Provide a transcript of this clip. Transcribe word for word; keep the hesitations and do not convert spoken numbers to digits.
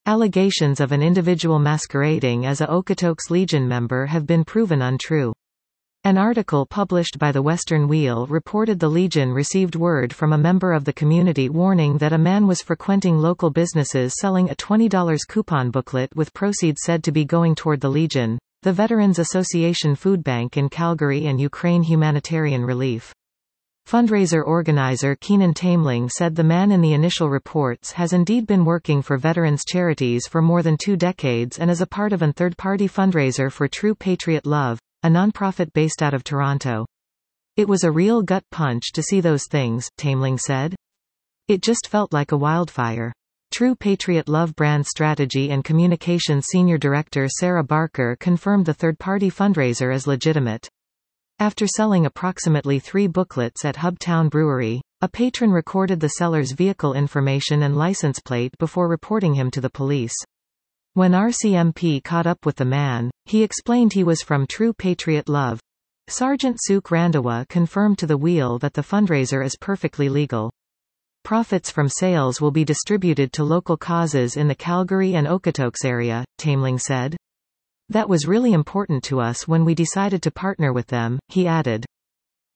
Allegations of an individual masquerading as a Okotoks Legion member have been proven untrue. An article published by the Western Wheel reported the Legion received word from a member of the community warning that a man was frequenting local businesses selling a twenty dollar coupon booklet with proceeds said to be going toward the Legion, the Veterans Association Food Bank in Calgary and Ukraine Humanitarian Relief. Fundraiser organizer Keenan Taimling said the man in the initial reports has indeed been working for veterans charities for more than two decades and is a part of a third-party fundraiser for True Patriot Love, a nonprofit based out of Toronto. It was a real gut punch to see those things, Taimling said. It just felt like a wildfire. True Patriot Love brand strategy and communications senior director Sarah Barker confirmed the third-party fundraiser as legitimate. After selling approximately three booklets at Hubtown Brewery, a patron recorded the seller's vehicle information and license plate before reporting him to the police. When R C M P caught up with the man, he explained he was from True Patriot Love. Sergeant Suk Randawa confirmed to the Wheel that the fundraiser is perfectly legal. Profits from sales will be distributed to local causes in the Calgary and Okotoks area, Taimling said. That was really important to us when we decided to partner with them, he added.